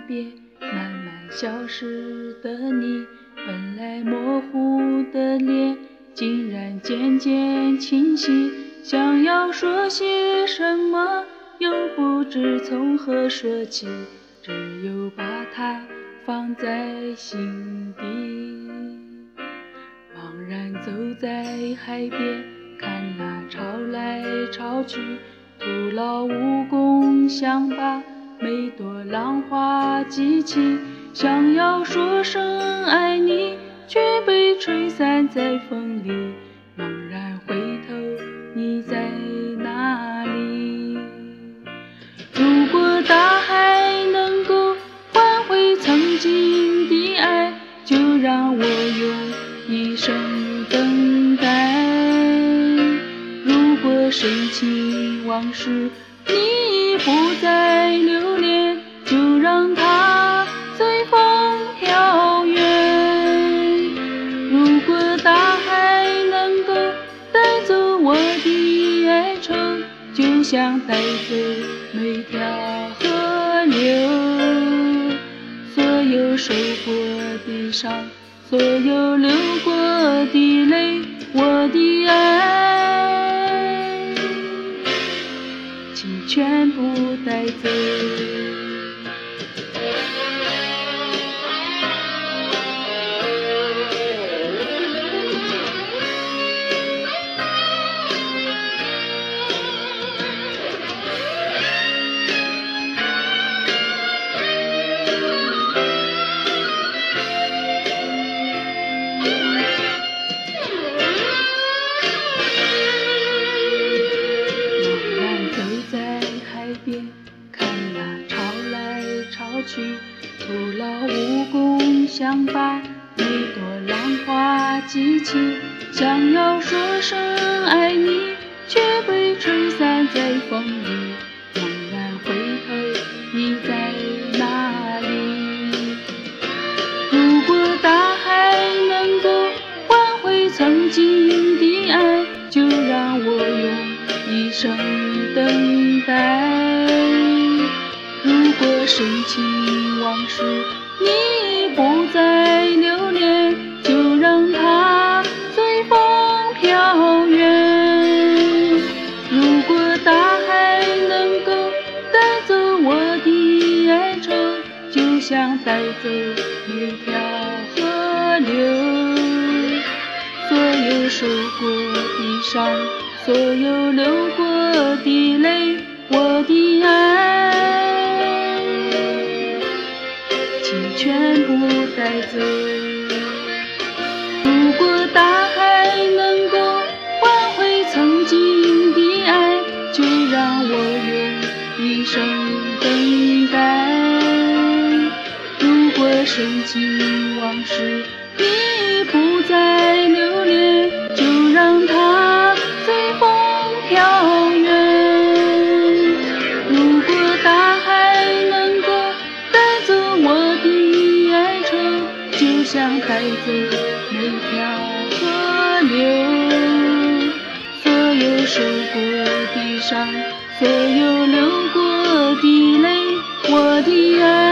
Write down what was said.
别，慢慢消失的你，本来模糊的脸，竟然渐渐清晰。想要说些什么，又不知从何说起，只有把它放在心底。茫然走在海边，看那潮来潮去，徒劳无功，想把每朵浪花记起。想要说声爱你，却被吹散在风里。茫然回头，你在哪里？如果大海能够换回曾经的爱，就让我用一生等待。如果深情往事你不再留恋，就让它随风飘远。如果大海能够带走我的哀愁，就像带走每条河流。所有受过的伤，所有流过的泪，我的爱请全部带走。看那潮来潮去，徒劳无功，想把每朵浪花记起。想要说声爱你，却被吹散在风里。茫然回头，你在哪里？如果大海能够换回曾经的爱，就让我用一生等待。如果深情往事你不再留恋，就让它随风飘远。如果大海能够带走我的哀愁，就像带走每条河流。所有受过的伤，所有流过的泪，我的爱请全部带走。如果大海能够换回曾经的爱，就让我用一生等待。如果深情往事你不再留恋，就让它随风飘远。如果大海能够带走我的哀愁，就像带走每条河流。所有受过的伤，所有流过的泪，我的爱